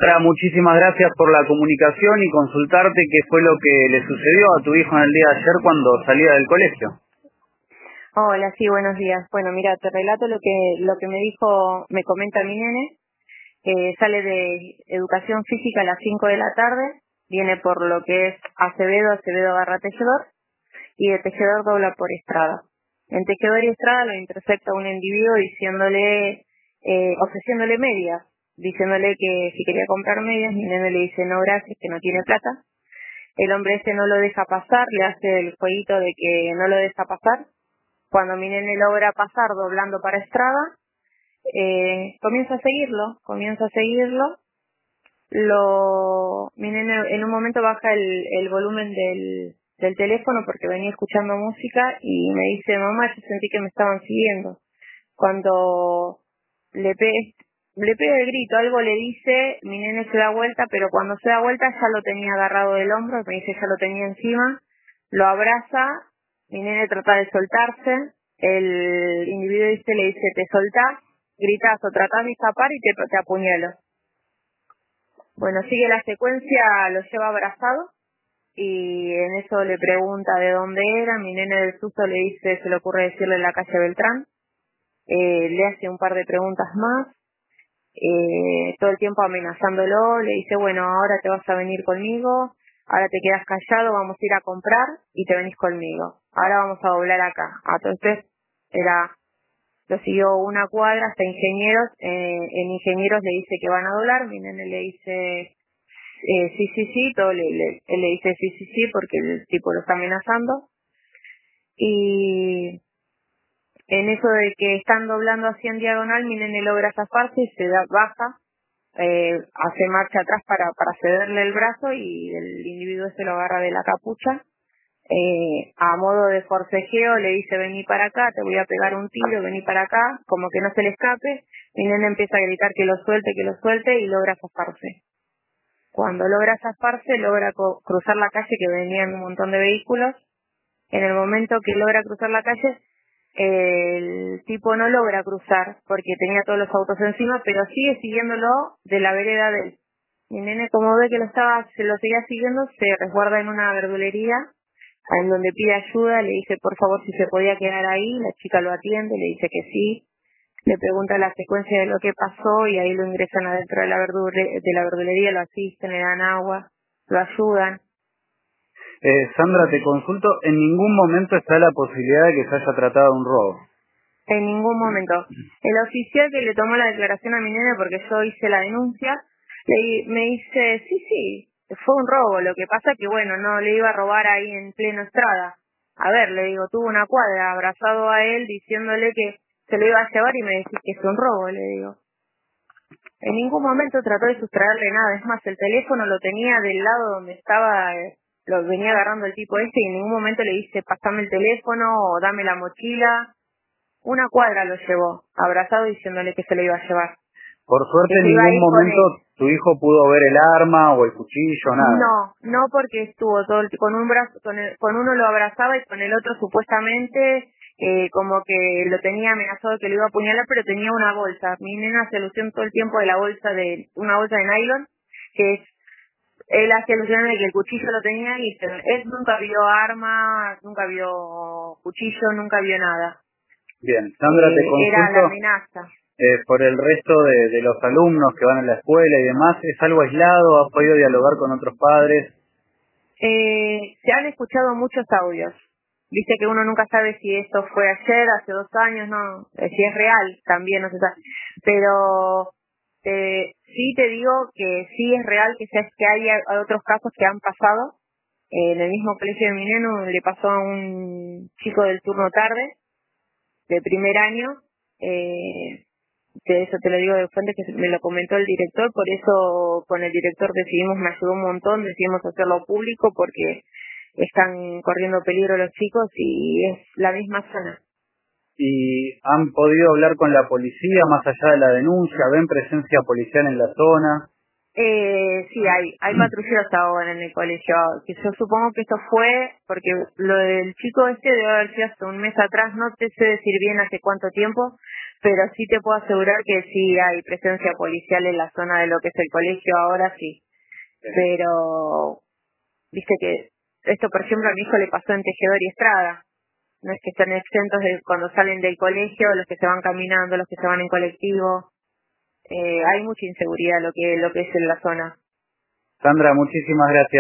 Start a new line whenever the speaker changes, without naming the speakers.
Sandra, muchísimas gracias por la comunicación y consultarte qué fue lo que le sucedió a tu hijo en el día de ayer cuando salía del colegio.
Hola, sí, buenos días. Bueno, mira, te relato lo que me comenta mi nene. Sale de educación física a las 5 de la tarde, viene por lo que es Acevedo barra Tejedor, y de Tejedor dobla por Estrada. En Tejedor y Estrada lo intersecta un individuo ofreciéndole medias, diciéndole que si quería comprar medias. Mi nene le dice no gracias, que no tiene plata. El hombre no lo deja pasar, le hace el jueguito de que no lo deja pasar. Cuando mi nene logra pasar doblando para Estrada, comienza a seguirlo. Mi nene en un momento baja el volumen del teléfono porque venía escuchando música y me dice, mamá, yo sentí que me estaban siguiendo. Cuando le pega el grito, algo le dice, mi nene se da vuelta, pero cuando se da vuelta ya lo tenía agarrado del hombro, me dice, ya lo tenía encima, lo abraza, mi nene trata de soltarse, el individuo le dice, te soltás, gritás o tratás de escapar y te apuñalo. Bueno, sigue la secuencia, lo lleva abrazado y en eso le pregunta de dónde era. Mi nene del susto le dice, se le ocurre decirle la calle Beltrán. Le hace un par de preguntas más, todo el tiempo amenazándolo. Le dice, bueno, ahora te vas a venir conmigo, ahora te quedas callado, vamos a ir a comprar y te venís conmigo. Ahora vamos a doblar acá. Entonces lo siguió una cuadra hasta Ingenieros. En Ingenieros le dice que van a doblar. Mi nene le dice sí, él le dice sí porque el tipo lo está amenazando. Y en eso de que están doblando así en diagonal, mi nene logra zafarse y baja, hace marcha atrás para cederle el brazo y el individuo se lo agarra de la capucha. A modo de forcejeo le dice, vení para acá, te voy a pegar un tiro, vení para acá, como que no se le escape. Mi nene empieza a gritar que lo suelte y logra zafarse. Cuando logra zafarse, logra cruzar la calle, que venían un montón de vehículos. En el momento que logra cruzar la calle, el tipo no logra cruzar porque tenía todos los autos encima, pero sigue siguiéndolo de la vereda de él. Mi nene, como ve que se lo seguía siguiendo, se resguarda en una verdulería en donde pide ayuda. Le dice por favor si se podía quedar ahí. La chica lo atiende, le dice que sí. Le pregunta la secuencia de lo que pasó y ahí lo ingresan adentro de la verdulería, lo asisten, le dan agua, lo ayudan.
Sandra, te consulto, en ningún momento está la posibilidad de que se haya tratado de un robo.
En ningún momento. El oficial que le tomó la declaración a mi nene, porque yo hice la denuncia, me dice, sí, fue un robo. Lo que pasa que, bueno, no le iba a robar ahí en pleno Estrada. A ver, le digo, tuvo una cuadra abrazado a él diciéndole que se lo iba a llevar y me decís que es un robo, le digo. En ningún momento trató de sustraerle nada. Es más, el teléfono lo tenía del lado donde estaba, lo venía agarrando el tipo y en ningún momento le dice, pasame el teléfono o dame la mochila. Una cuadra lo llevó, abrazado diciéndole que se lo iba a llevar.
Por suerte en ningún momento tu hijo pudo ver el arma o el cuchillo, nada.
No, porque estuvo con un brazo, con uno lo abrazaba y con el otro supuestamente como que lo tenía amenazado que lo iba a apuñalar, pero tenía una bolsa. Mi nena hace alusión todo el tiempo de una bolsa de nylon, que él hace alusión de que el cuchillo lo tenía y él nunca vio arma, nunca vio cuchillo, nunca vio nada.
Bien, Sandra, te consulto.
Era la amenaza.
Por el resto de los alumnos que van a la escuela y demás, ¿es algo aislado? ¿Has podido dialogar con otros padres?
Se han escuchado muchos audios. Dice que uno nunca sabe si esto fue ayer, hace 2 años, no, si es real, también no se sabe. Pero sí te digo que sí es real que hay otros casos que han pasado. En el mismo colegio de mi neno le pasó a un chico del turno tarde, de primer año, que eso te lo digo de fuente que me lo comentó el director, por eso con el director me ayudó un montón, decidimos hacerlo público porque están corriendo peligro los chicos y es la misma zona.
¿Y han podido hablar con la policía más allá de la denuncia? ¿Ven presencia policial en la zona?
Sí, hay patrulleros ahora en el colegio. Que yo supongo que esto fue porque lo del chico este debe haber sido hace un mes atrás. No te sé decir bien hace cuánto tiempo, pero sí te puedo asegurar que sí hay presencia policial en la zona de lo que es el colegio ahora, sí. Pero, viste que esto, por ejemplo, a mi hijo le pasó en Tejedor y Estrada. No es que estén exentos de cuando salen del colegio, los que se van caminando, los que se van en colectivo. Hay mucha inseguridad lo que es en la zona.
Sandra, muchísimas gracias.